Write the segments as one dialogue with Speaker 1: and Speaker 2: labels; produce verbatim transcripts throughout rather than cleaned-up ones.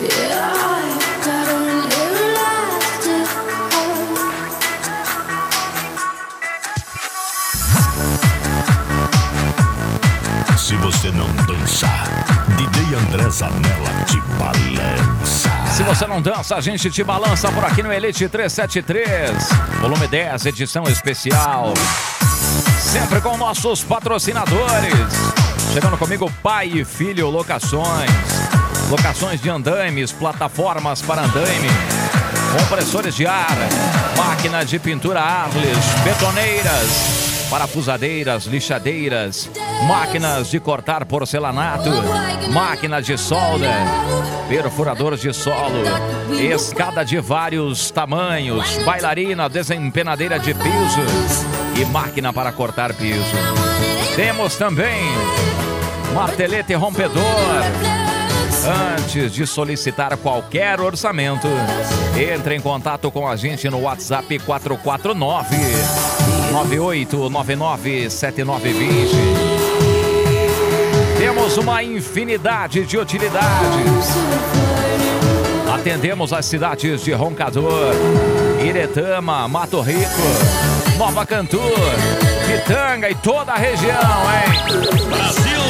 Speaker 1: Se você não dançar, D J André Zanella te balança.
Speaker 2: Se você não dança, a gente te balança por aqui no Elite trezentos e setenta e três, volume dez, edição especial. Sempre com nossos patrocinadores. Chegando comigo, Pai e Filho Locações. Locações de andaimes, plataformas para andaime, compressores de ar, máquina de pintura Arles, betoneiras, parafusadeiras, lixadeiras, máquinas de cortar porcelanato, máquina de solda, perfurador de solo, escada de vários tamanhos, bailarina, desempenadeira de piso e máquina para cortar piso. Temos também martelete rompedor. Antes de solicitar qualquer orçamento, entre em contato com a gente no WhatsApp quatro quatro nove, nove oito nove nove, sete nove dois zero. Temos uma infinidade de utilidades. Atendemos as cidades de Roncador, Iretama, Mato Rico, Nova Cantur, Pitanga e toda a região, hein?
Speaker 1: Brasil!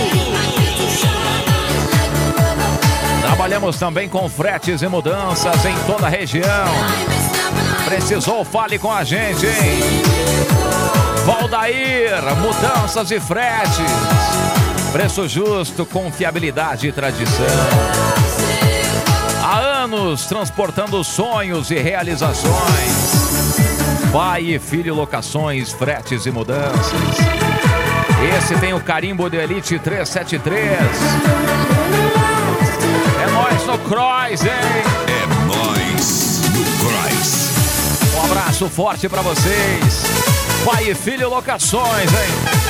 Speaker 2: Trabalhamos também com fretes e mudanças em toda a região. Precisou? Fale com a gente, hein? Valdair, mudanças e fretes. Preço justo, confiabilidade e tradição. Há anos transportando sonhos e realizações. Pai e Filho Locações, fretes e mudanças. Esse tem o carimbo do Elite trezentos e setenta e três. É nóis no Cross, hein?
Speaker 1: É nóis no Cross.
Speaker 2: Um abraço forte pra vocês. Pai e Filho Locações, hein?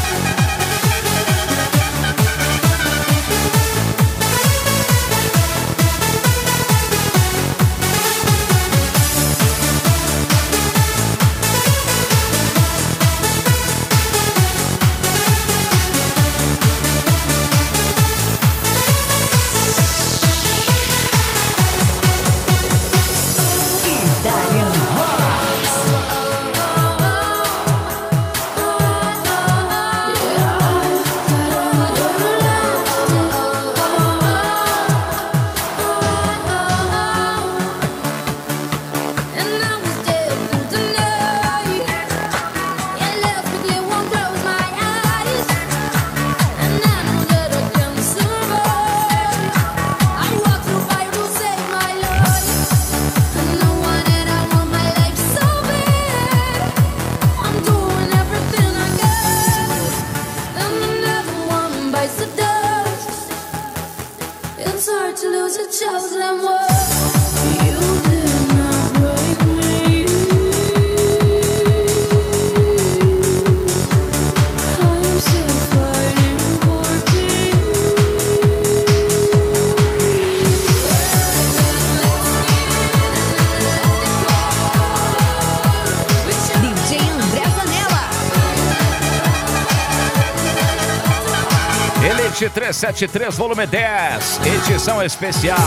Speaker 2: trezentos e setenta e três, volume dez, edição especial.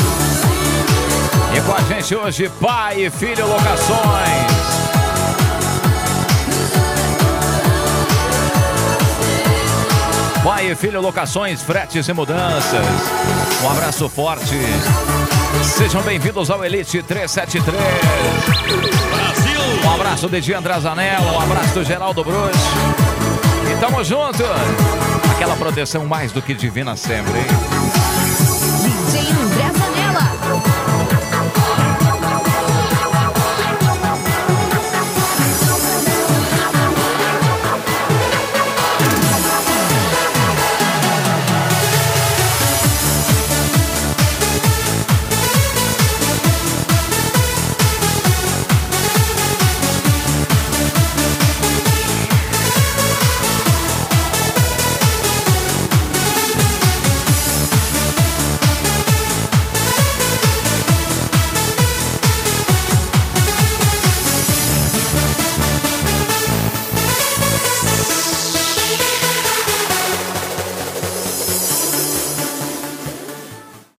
Speaker 2: E com a gente hoje, Pai e Filho Locações. Pai e Filho Locações, fretes e mudanças. Um abraço forte. Sejam bem-vindos ao Elite trezentos e setenta e três.
Speaker 1: Brasil!
Speaker 2: Um abraço de D J André Zanella, um abraço do Geraldo Bruxo. E tamo junto. Aquela proteção mais do que divina sempre, hein?